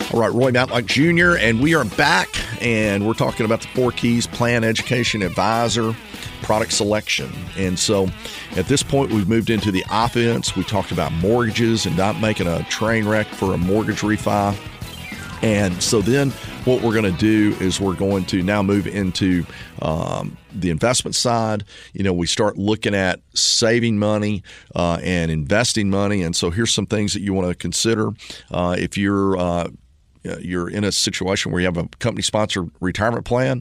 All right, Roy Matlock Jr., and we are back, and we're talking about the 4 keys: plan, education, advisor, product selection. And so at this point, we've moved into the offense. We talked about mortgages and not making a train wreck for a mortgage refi. And so then what we're going to do is we're going to now move into the investment side. You know, we start looking at saving money and investing money. And so here's some things that you want to consider. If you're in a situation where you have a company-sponsored retirement plan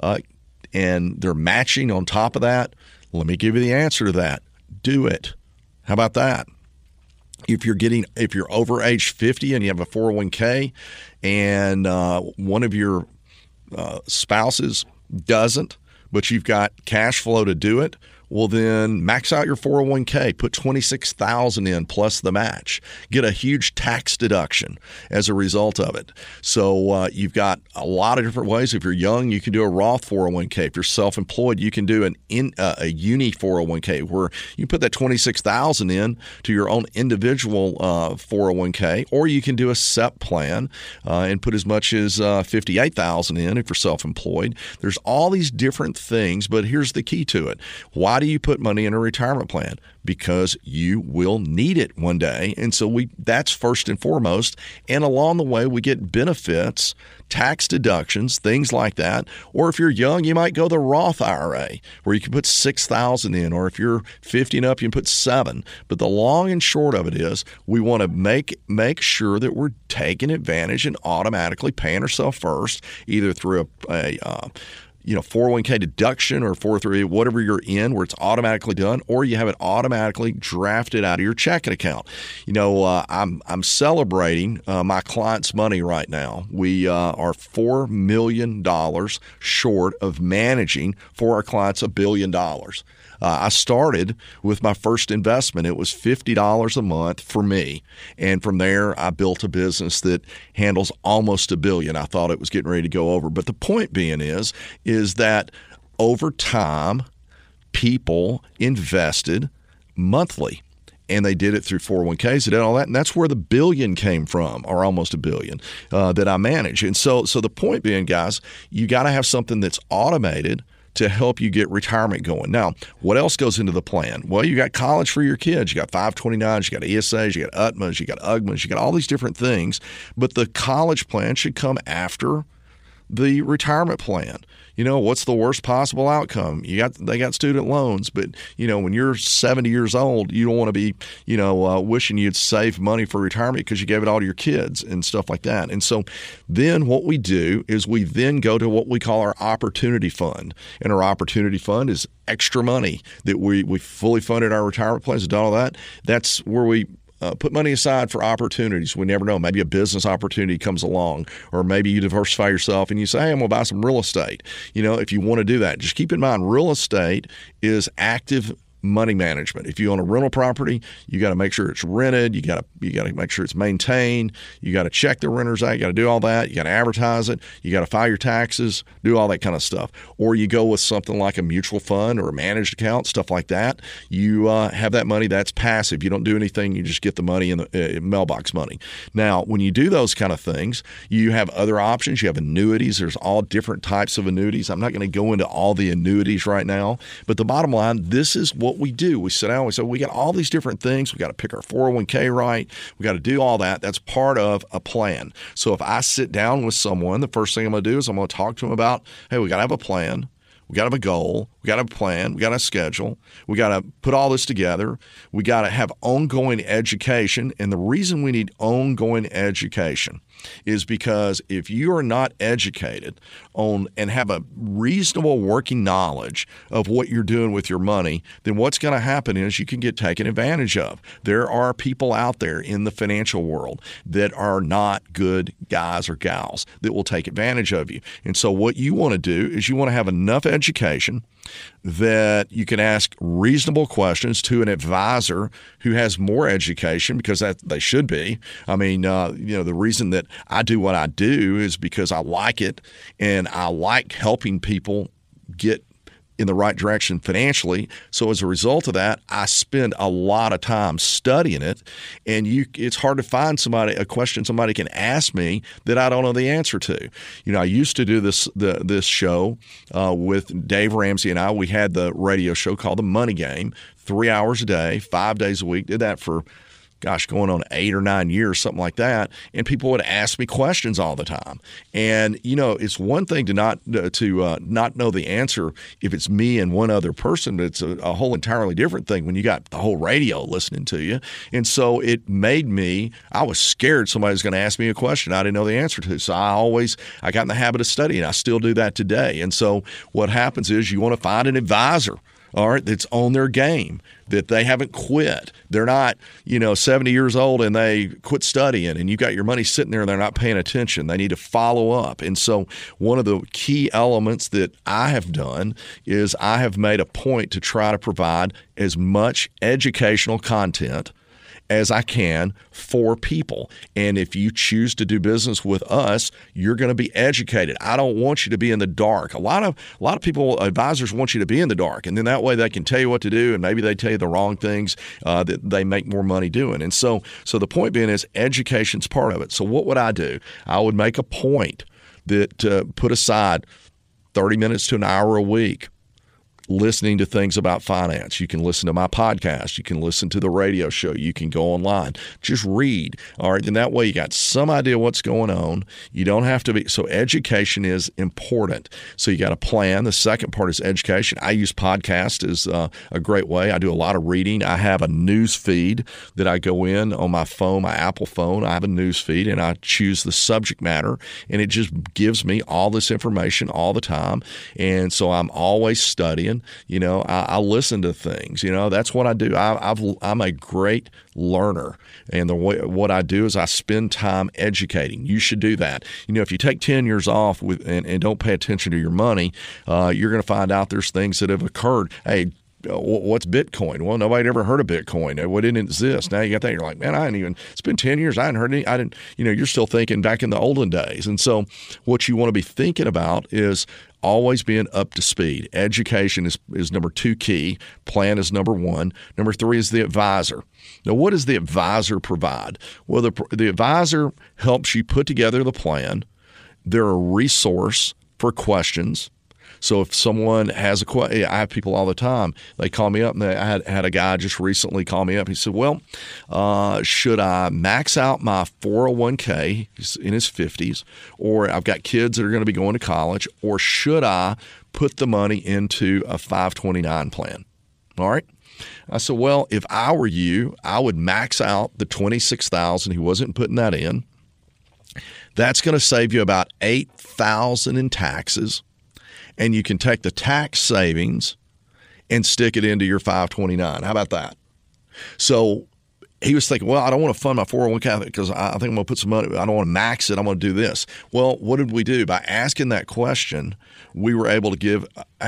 and they're matching on top of that, let me give you the answer to that. Do it. How about that? If you're over age 50 and you have a 401k and one of your spouses doesn't, but you've got cash flow to do it, well, then max out your 401k. Put $26,000 in plus the match. Get a huge tax deduction as a result of it. So you've got a lot of different ways. If you're young, you can do a Roth 401k. If you're self-employed, you can do a uni 401k where you put that $26,000 in to your own individual 401k, or you can do a SEP plan and put as much as $58,000 in if you're self-employed. There's all these different things, but here's the key to it. Why do you put money in a retirement plan? Because you will need it one day. And so that's first and foremost. And along the way, we get benefits, tax deductions, things like that. Or if you're young, you might go the Roth IRA where you can put $6,000 in. Or if you're 50 and up, you can put $7,000. But the long and short of it is we want to make sure that we're taking advantage and automatically paying ourselves first, either through a 401k deduction or 403, whatever you're in, where it's automatically done, or you have it automatically drafted out of your checking account. I'm celebrating my client's money right now. We are $4 million short of managing for our clients $1 billion. I started with my first investment. It was $50 a month for me. And from there, I built a business that handles almost $1 billion. I thought it was getting ready to go over. But the point being is that over time, people invested monthly. And they did it through 401ks, they did all that. And that's where the $1 billion came from, or almost $1 billion that I manage. And so the point being, guys, you got to have something that's automated to help you get retirement going. Now, what else goes into the plan? Well, you got college for your kids. You got 529s, you got ESAs, you got UTMAs, you got UGMAs, you got all these different things. But the college plan should come after the retirement plan. What's the worst possible outcome? They got student loans, but when you're 70 years old, you don't want to be wishing you'd save money for retirement because you gave it all to your kids and stuff like that. And so then what we do is we then go to what we call our opportunity fund, and our opportunity fund is extra money that we fully funded our retirement plans and done all that. That's where we put money aside for opportunities. We never know. Maybe a business opportunity comes along, or maybe you diversify yourself and you say, hey, I'm going to buy some real estate. If you want to do that, just keep in mind, real estate is active money management. If you own a rental property, you got to make sure it's rented. You got to make sure it's maintained. You got to check the renters out. You got to do all that. You got to advertise it. You got to file your taxes, do all that kind of stuff. Or you go with something like a mutual fund or a managed account, stuff like that. You have that money. That's passive. You don't do anything. You just get the money in the mailbox money. Now, when you do those kind of things, you have other options. You have annuities. There's all different types of annuities. I'm not going to go into all the annuities right now, but the bottom line, this is what we do. We sit down and we say, we got all these different things. We got to pick our 401k right. We got to do all that. That's part of a plan. So if I sit down with someone, the first thing I'm going to do is I'm going to talk to them about, hey, we got to have a plan. We got to have a goal. We got to have a plan. We got to have a schedule. We got to put all this together. We got to have ongoing education. And the reason we need ongoing education is because if you are not educated on and have a reasonable working knowledge of what you're doing with your money, then what's going to happen is you can get taken advantage of. There are people out there in the financial world that are not good guys or gals that will take advantage of you. And so what you want to do is you want to have enough education that you can ask reasonable questions to an advisor who has more education, because that they should be. I mean, the reason that I do what I do is because I like it, and I like helping people get in the right direction financially. So as a result of that, I spend a lot of time studying it, and it's hard to find a question somebody can ask me that I don't know the answer to. I used to do this show with Dave Ramsey and I. We had the radio show called The Money Game, 3 hours a day, 5 days a week. Did that for going on 8 or 9 years, something like that. And people would ask me questions all the time. And, it's one thing to not know the answer if it's me and one other person, but it's a whole entirely different thing when you got the whole radio listening to you. And so it made I was scared somebody was going to ask me a question I didn't know the answer to. So I got in the habit of studying. I still do that today. And so what happens is you want to find an advisor, all right, that's on their game, that they haven't quit. They're not, 70 years old and they quit studying and you got your money sitting there and they're not paying attention. They need to follow up. And so one of the key elements that I have done is I have made a point to try to provide as much educational content as I can for people. And if you choose to do business with us, you're going to be educated. I don't want you to be in the dark. A lot of people, advisors, want you to be in the dark, and then that way they can tell you what to do, and maybe they tell you the wrong things that they make more money doing. And so the point being is education's part of it. So what would I do? I would make a point that put aside 30 minutes to an hour a week listening to things about finance. You can listen to my podcast. You can listen to the radio show. You can go online. Just read. All right. And that way you got some idea what's going on. You don't have to be. So education is important. So you got a plan. The second part is education. I use podcast as a great way. I do a lot of reading. I have a news feed that I go in on my phone, my Apple phone. I have a news feed and I choose the subject matter, and it just gives me all this information all the time. And so I'm always studying. I listen to things. That's what I do. I'm a great learner, and what I do is I spend time educating. You should do that. If you take 10 years off and don't pay attention to your money, you're going to find out there's things that have occurred. Hey, what's Bitcoin? Well, nobody ever heard of Bitcoin. It didn't exist. Now you got that. You're like, man, it's been 10 years. I hadn't heard any. You're still thinking back in the olden days. And so what you want to be thinking about is always being up to speed. Education is number 2 key. Plan is number 1. Number 3 is the advisor. Now, what does the advisor provide? Well, the advisor helps you put together the plan. They're a resource for questions. So if someone has a question, I have people all the time, they call me up, and I had a guy just recently call me up. He said, well, should I max out my 401k, he's in his 50s, or I've got kids that are going to be going to college, or should I put the money into a 529 plan? All right. I said, well, if I were you, I would max out the $26,000. He wasn't putting that in. That's going to save you about $8,000 in taxes. And you can take the tax savings and stick it into your 529. How about that? So he was thinking, well, I don't want to fund my 401k because I think I'm going to put some money. I don't want to max it. I'm going to do this. Well, what did we do? By asking that question, we were able to give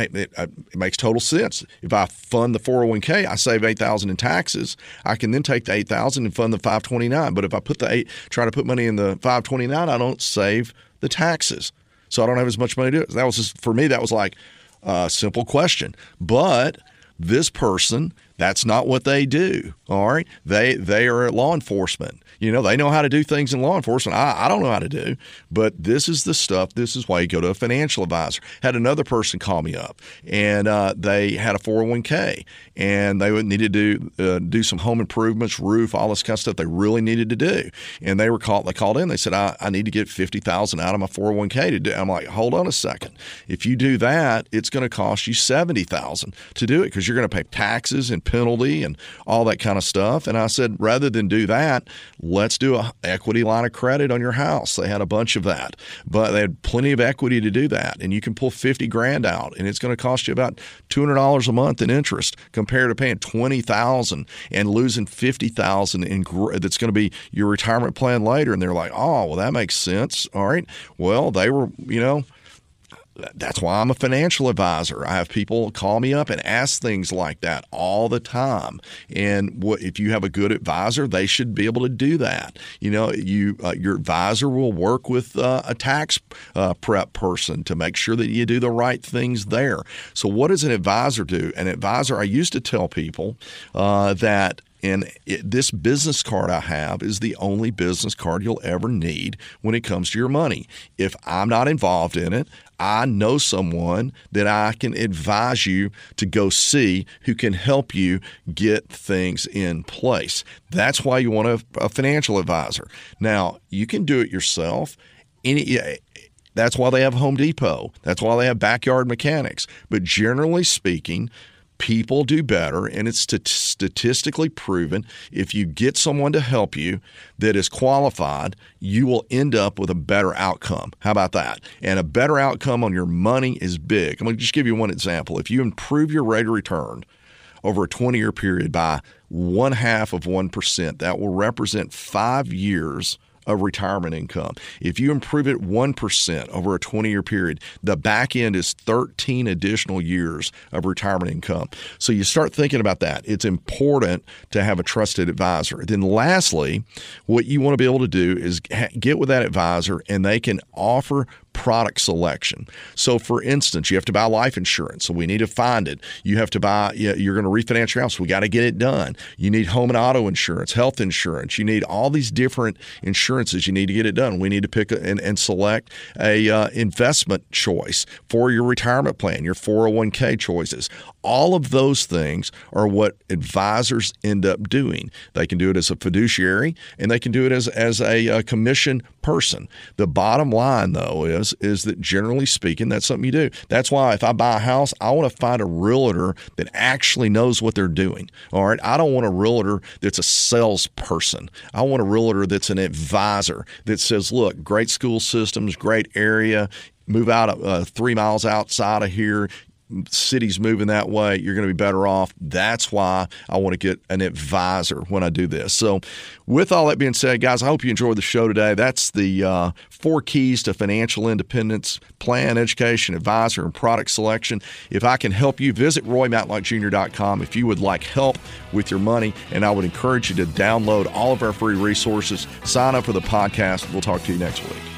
it makes total sense. If I fund the 401k, I save $8,000 in taxes. I can then take the $8,000 and fund the 529. But if I try to put money in the 529, I don't save the taxes. So I don't have as much money to do it. That was just, for me, that was like a simple question. But this person, that's not what they do. All right. They are law enforcement. They know how to do things in law enforcement. I don't know how to do, but this is the stuff. This is why you go to a financial advisor. Had another person call me up, and they had a 401k, and they needed to do some home improvements, roof, all this kind of stuff they really needed to do. And they called in. They said, I need to get $50,000 out of my 401k to do. I'm like, hold on a second. If you do that, it's going to cost you $70,000 to do it because you're going to pay taxes and penalty and all that kind of stuff. And I said, rather than do that, let's do an equity line of credit on your house. They had a bunch of that, but they had plenty of equity to do that. And you can pull $50,000 out, and it's going to cost you about $200 a month in interest compared to paying $20,000 and losing $50,000 that's going to be your retirement plan later. And they're like, oh, well, that makes sense. All right. Well, they were, That's why I'm a financial advisor. I have people call me up and ask things like that all the time. And if you have a good advisor, they should be able to do that. Your advisor will work with a tax prep person to make sure that you do the right things there. So what does an advisor do? An advisor, I used to tell people that this business card I have is the only business card you'll ever need when it comes to your money. If I'm not involved in it, I know someone that I can advise you to go see who can help you get things in place. That's why you want a financial advisor. Now, you can do it yourself. That's why they have Home Depot. That's why they have Backyard Mechanics. But generally speaking, people do better, and it's statistically proven. If you get someone to help you that is qualified, you will end up with a better outcome. How about that? And a better outcome on your money is big. I'm going to just give you one example. If you improve your rate of return over a 20-year period by 0.5%, that will represent 5 years of retirement income. If you improve it 1% over a 20-year period, the back end is 13 additional years of retirement income. So you start thinking about that. It's important to have a trusted advisor. Then lastly, what you want to be able to do is get with that advisor, and they can offer product selection. So for instance, you have to buy life insurance, so we need to find it. You have to buy, you're going to refinance your house, we got to get it done. You need home and auto insurance, health insurance. You need all these different insurances. You need to get it done. We need to pick and select a investment choice for your retirement plan, your 401k choices. All of those things are what advisors end up doing. They can do it as a fiduciary, and they can do it as a commission person. The bottom line, though, is that generally speaking, that's something you do. That's why if I buy a house, I want to find a realtor that actually knows what they're doing. All right. I don't want a realtor that's a salesperson. I want a realtor that's an advisor that says, look, great school systems, great area, move out 3 miles outside of here. City's moving that way, you're going to be better off. That's why I want to get an advisor when I do this. So with all that being said, guys, I hope you enjoyed the show today. That's the 4 keys to financial independence: plan, education, advisor, and product selection. If I can help you, visit RoyMatlockJr.com if you would like help with your money, and I would encourage you to download all of our free resources. Sign up for the podcast. We'll talk to you next week.